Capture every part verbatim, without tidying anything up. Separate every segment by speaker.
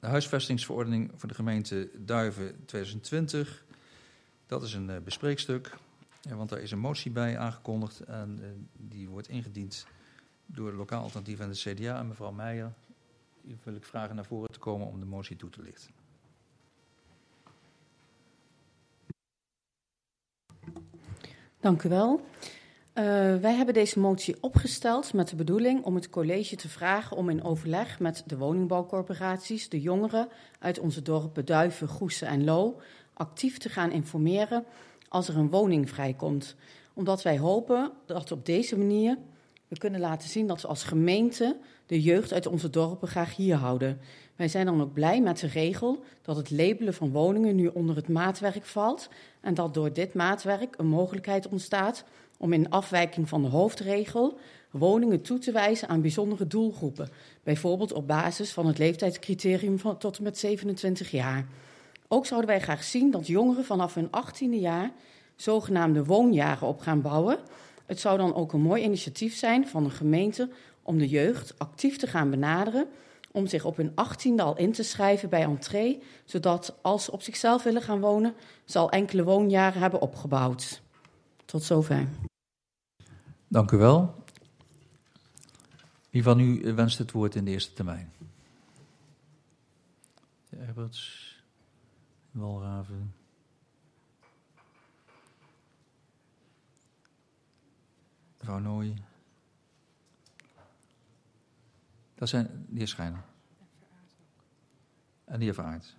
Speaker 1: de huisvestingsverordening voor de gemeente Duiven tweeduizend twintig. Dat is een uh, bespreekstuk, uh, want daar is een motie bij aangekondigd en uh, die wordt ingediend door de Lokaal Alternatief en de C D A en mevrouw Meijer. Die wil ik vragen naar voren te komen om de motie toe te lichten.
Speaker 2: Dank u wel. Uh, wij hebben deze motie opgesteld met de bedoeling om het college te vragen om in overleg met de woningbouwcorporaties de jongeren uit onze dorpen Duiven, Goesen en Loo actief te gaan informeren als er een woning vrijkomt. Omdat wij hopen dat op deze manier we kunnen laten zien dat we als gemeente de jeugd uit onze dorpen graag hier houden. Wij zijn dan ook blij met de regel dat het labelen van woningen nu onder het maatwerk valt en dat door dit maatwerk een mogelijkheid ontstaat om in afwijking van de hoofdregel woningen toe te wijzen aan bijzondere doelgroepen. Bijvoorbeeld op basis van het leeftijdscriterium van tot en met zevenentwintig jaar. Ook zouden wij graag zien dat jongeren vanaf hun achttiende jaar zogenaamde woonjaren op gaan bouwen. Het zou dan ook een mooi initiatief zijn van een gemeente om de jeugd actief te gaan benaderen, om zich op hun achttiende al in te schrijven bij entree, zodat als ze op zichzelf willen gaan wonen, ze al enkele woonjaren hebben opgebouwd. Tot zover.
Speaker 1: Dank u wel. Wie van u wenst het woord in de eerste termijn? De Herberts, Walraven. Mevrouw Nooy. Dat zijn de heer Schijner. En de heer Veraert.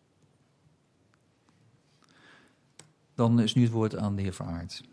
Speaker 1: Dan is nu het woord aan de heer Veraert.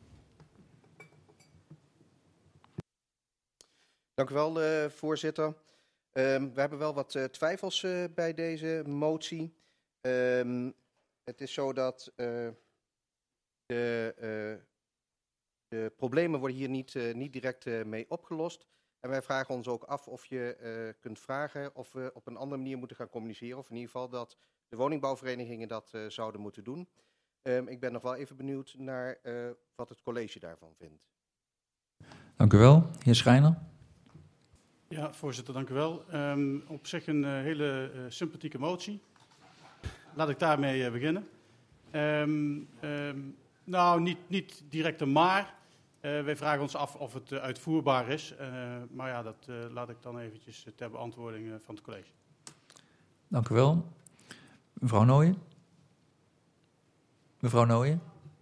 Speaker 3: Dank u wel, uh, voorzitter. Um, we hebben wel wat uh, twijfels uh, bij deze motie. Um, het is zo dat uh, de, uh, de problemen worden hier niet, uh, niet direct uh, mee opgelost. En wij vragen ons ook af of je uh, kunt vragen of we op een andere manier moeten gaan communiceren. Of in ieder geval dat de woningbouwverenigingen dat uh, zouden moeten doen. Um, ik ben nog wel even benieuwd naar uh, wat het college daarvan vindt.
Speaker 1: Dank u wel. Heer Schijner.
Speaker 4: Ja, voorzitter, dank u wel. Um, op zich een uh, hele uh, sympathieke motie. Laat ik daarmee uh, beginnen. Um, um, nou, niet, niet direct een maar. Uh, wij vragen ons af of het uh, uitvoerbaar is. Uh, maar ja, dat uh, laat ik dan eventjes uh, ter beantwoording uh, van het college.
Speaker 1: Dank u wel. Mevrouw Nooyen. Mevrouw Nooyen.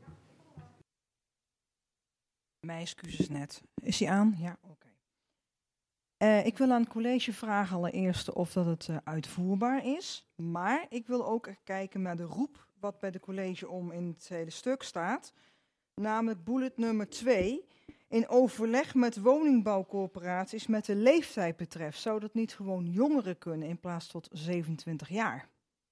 Speaker 5: Mijn excuses net. Is hij aan? Ja, oké. Okay. Uh, ik wil aan het college vragen allereerst of dat het uh, uitvoerbaar is. Maar ik wil ook kijken naar de roep wat bij de college om in het hele stuk staat. Namelijk bullet nummer twee. In overleg met woningbouwcorporaties met de leeftijd betreft. Zou dat niet gewoon jongeren kunnen in plaats tot zevenentwintig jaar?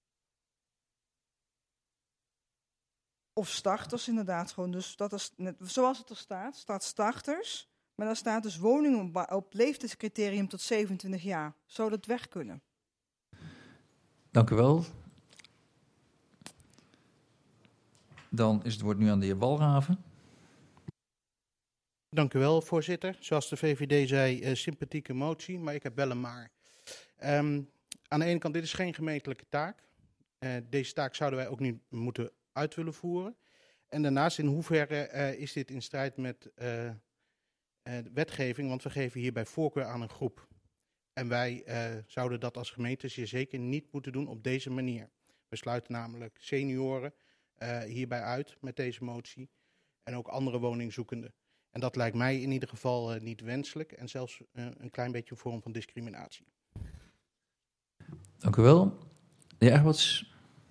Speaker 5: Of starters inderdaad gewoon. Dus dat is net, zoals het er staat, staat starters. Maar daar staat dus woningen op leeftijdscriterium tot zevenentwintig jaar. Zou dat weg kunnen?
Speaker 1: Dank u wel. Dan is het woord nu aan de heer Walraven.
Speaker 6: Dank u wel, voorzitter. Zoals de V V D zei, uh, sympathieke motie, maar ik heb wel een maar. Um, aan de ene kant, dit is geen gemeentelijke taak. Uh, deze taak zouden wij ook niet moeten uit willen voeren. En daarnaast, in hoeverre uh, is dit in strijd met uh, uh, de wetgeving, want we geven hierbij voorkeur aan een groep. En wij uh, zouden dat als gemeente zeer zeker niet moeten doen op deze manier. We sluiten namelijk senioren uh, hierbij uit met deze motie en ook andere woningzoekenden. En dat lijkt mij in ieder geval uh, niet wenselijk en zelfs uh, een klein beetje een vorm van discriminatie.
Speaker 1: Dank u wel. De heer Herberts.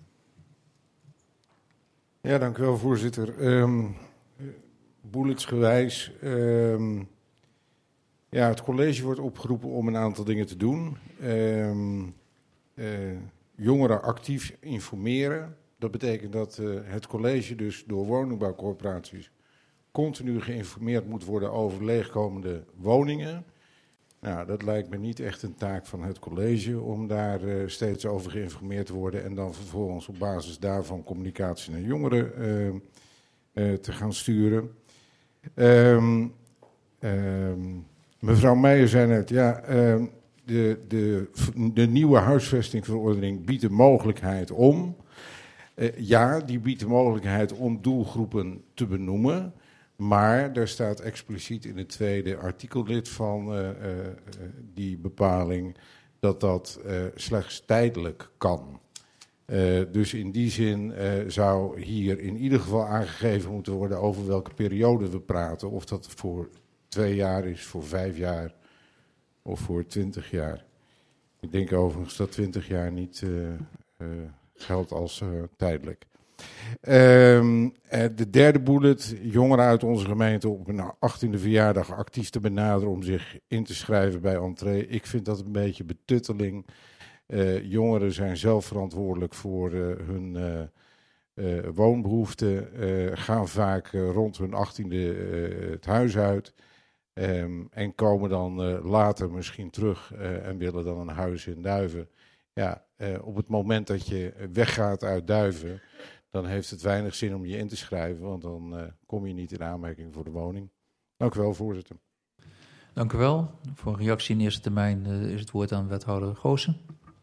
Speaker 7: Ja, dank u wel, voorzitter. Um, bulletsgewijs. Um, ja, het college wordt opgeroepen om een aantal dingen te doen. Um, uh, jongeren actief informeren. Dat betekent dat uh, het college dus door woningbouwcorporaties continu geïnformeerd moet worden over leegkomende woningen. Nou, dat lijkt me niet echt een taak van het college om daar uh, steeds over geïnformeerd te worden en dan vervolgens op basis daarvan communicatie naar jongeren uh, uh, te gaan sturen. Um, um, mevrouw Meijer zei net, ja, uh, de, de, de nieuwe huisvestingverordening biedt de mogelijkheid om... Uh, ja, die biedt de mogelijkheid om doelgroepen te benoemen... Maar er staat expliciet in het tweede artikellid van uh, uh, die bepaling dat dat uh, slechts tijdelijk kan. Uh, dus in die zin uh, zou hier in ieder geval aangegeven moeten worden over welke periode we praten. Of dat voor twee jaar is, voor vijf jaar of voor twintig jaar. Ik denk overigens dat twintig jaar niet uh, uh, geldt als uh, tijdelijk. Um, de derde bullet, jongeren uit onze gemeente op hun achttiende verjaardag actief te benaderen om zich in te schrijven bij entree. Ik vind dat een beetje betutteling. Uh, jongeren zijn zelf verantwoordelijk voor uh, hun uh, uh, woonbehoeften, uh, gaan vaak uh, rond hun achttiende uh, het huis uit um, en komen dan uh, later misschien terug uh, en willen dan een huis in Duiven. Ja, uh, op het moment dat je weggaat uit Duiven, dan heeft het weinig zin om je in te schrijven, want dan uh, kom je niet in aanmerking voor de woning. Dank u wel, voorzitter.
Speaker 1: Dank u wel. Voor een reactie in eerste termijn uh, is het woord aan wethouder Goossen.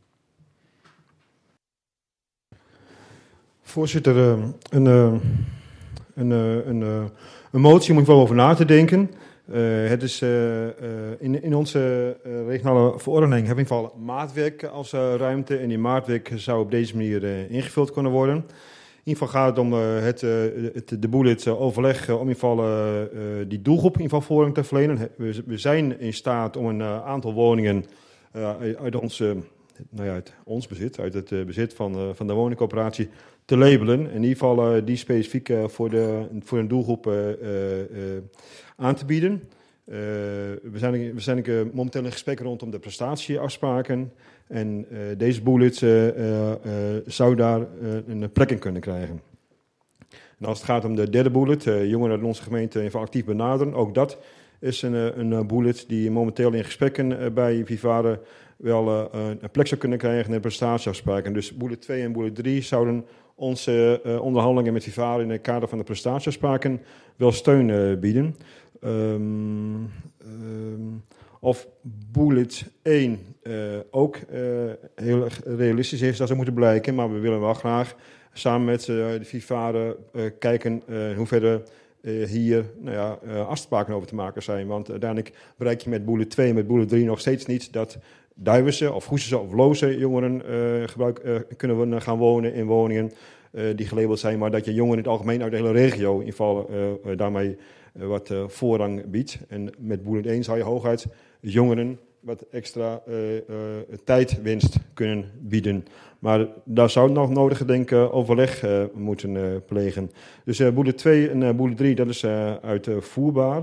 Speaker 8: Voorzitter, uh, een, uh, een, uh, een, uh, een motie moet je wel over na te denken. Uh, het is uh, uh, in, in onze uh, regionale verordening hebben we in ieder geval maatwerk als uh, ruimte. En die maatwerk zou op deze manier uh, ingevuld kunnen worden. In ieder geval gaat het om uh, het, uh, het, de bullet uh, overleg uh, om in ieder geval uh, uh, die doelgroep in ieder geval voorrang te verlenen. We, we zijn in staat om een uh, aantal woningen uh, uit, ons, uh, nou ja, uit ons bezit, uit het uh, bezit van, uh, van de woningcoöperatie te labelen. In ieder geval uh, die specifiek uh, voor, de, voor een doelgroep uh, uh, uh, aan te bieden. Uh, we zijn, we zijn uh, momenteel in gesprek rondom de prestatieafspraken. En uh, deze bullet uh, uh, uh, zou daar uh, een plek in kunnen krijgen. En als het gaat om de derde bullet, uh, jongeren uit onze gemeente even actief benaderen. Ook dat is een, een bullet die momenteel in gesprekken uh, bij Vivare wel uh, een plek zou kunnen krijgen in de prestatieafspraken. Dus bullet twee en bullet drie zouden onze uh, onderhandelingen met Vivare in het kader van de prestatieafspraken wel steun uh, bieden. Um, um, of bullet één uh, ook uh, heel realistisch is, dat zou moeten blijken. Maar we willen wel graag samen met uh, de Vivare uh, kijken uh, in hoeverre uh, hier nou ja, uh, afspraken over te maken zijn. Want uiteindelijk bereik je met bullet twee en met bullet drie nog steeds niet dat Duivense of Goesense of Loze jongeren uh, gebruik, uh, kunnen gaan wonen in woningen uh, die gelabeld zijn. Maar dat je jongeren in het algemeen uit de hele regio in ieder geval uh, uh, daarmee uh, wat uh, voorrang biedt. En met bullet één zou je hooguit jongeren wat extra uh, uh, tijdwinst kunnen bieden. Maar daar zou nog nodige denk ik overleg uh, moeten uh, plegen. Dus uh, bullet twee en uh, bullet drie, dat is uh, uitvoerbaar.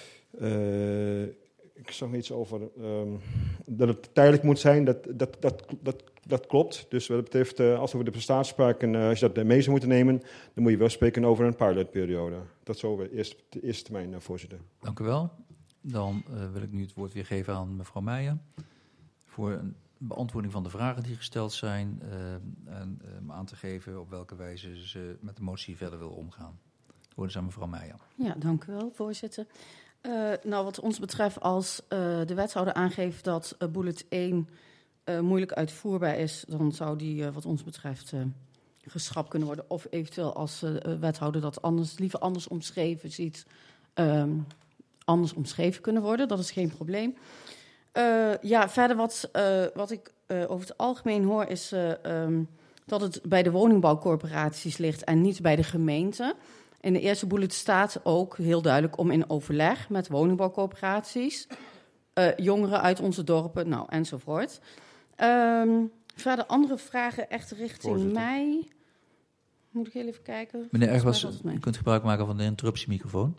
Speaker 8: Uh, ik zag iets over um, dat het tijdelijk moet zijn, dat, dat, dat, dat, dat klopt. Dus wat dat betreft, uh, als we voor de prestatiespraken, uh, als je dat mee zou moeten nemen, dan moet je wel spreken over een pilotperiode. Dat zo de eerste, de eerste termijn, uh, voorzitter.
Speaker 1: Dank u wel. Dan uh, wil ik nu het woord weer geven aan mevrouw Meijer voor een beantwoording van de vragen die gesteld zijn uh, en um, aan te geven op welke wijze ze met de motie verder wil omgaan. Het woord is aan mevrouw Meijer.
Speaker 2: Ja, dank u wel, voorzitter. Uh, nou, wat ons betreft, als uh, de wethouder aangeeft dat uh, bullet één uh, moeilijk uitvoerbaar is, dan zou die uh, wat ons betreft uh, geschrapt kunnen worden. Of eventueel als de uh, wethouder dat anders, liever anders omschreven ziet, um, anders omschreven kunnen worden. Dat is geen probleem. Uh, ja, verder wat, uh, wat ik uh, over het algemeen hoor is uh, um, dat het bij de woningbouwcorporaties ligt en niet bij de gemeente. In de eerste bullet staat ook heel duidelijk om in overleg met woningbouwcorporaties, uh, jongeren uit onze dorpen, nou enzovoort. Um, verder andere vragen echt richting Voorzitter. mij. Moet ik heel even kijken.
Speaker 1: Meneer Ergwas, u kunt gebruik maken van de interruptiemicrofoon.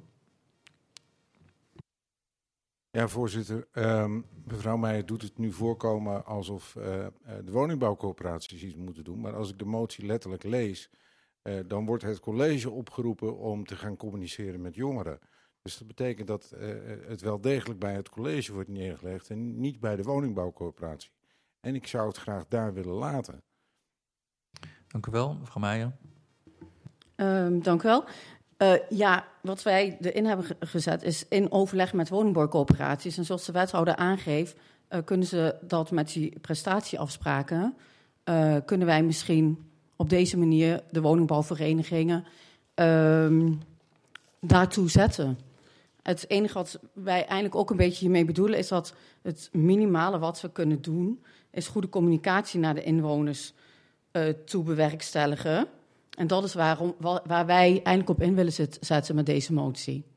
Speaker 7: Ja, voorzitter. Um, mevrouw Meijer doet het nu voorkomen alsof uh, de woningbouwcorporaties iets moeten doen. Maar als ik de motie letterlijk lees, uh, dan wordt het college opgeroepen om te gaan communiceren met jongeren. Dus dat betekent dat uh, het wel degelijk bij het college wordt neergelegd en niet bij de woningbouwcorporatie. En ik zou het graag daar willen laten.
Speaker 1: Dank u wel, mevrouw Meijer.
Speaker 2: Um, dank u wel. Uh, ja, wat wij erin hebben gezet is in overleg met woningbouwcorporaties. En zoals de wethouder aangeeft, uh, kunnen ze dat met die prestatieafspraken, uh, kunnen wij misschien op deze manier de woningbouwverenigingen uh, daartoe zetten. Het enige wat wij eigenlijk ook een beetje hiermee bedoelen is dat het minimale wat we kunnen doen is goede communicatie naar de inwoners uh, toe bewerkstelligen. En dat is waarom, waar wij eigenlijk op in willen zetten met deze motie.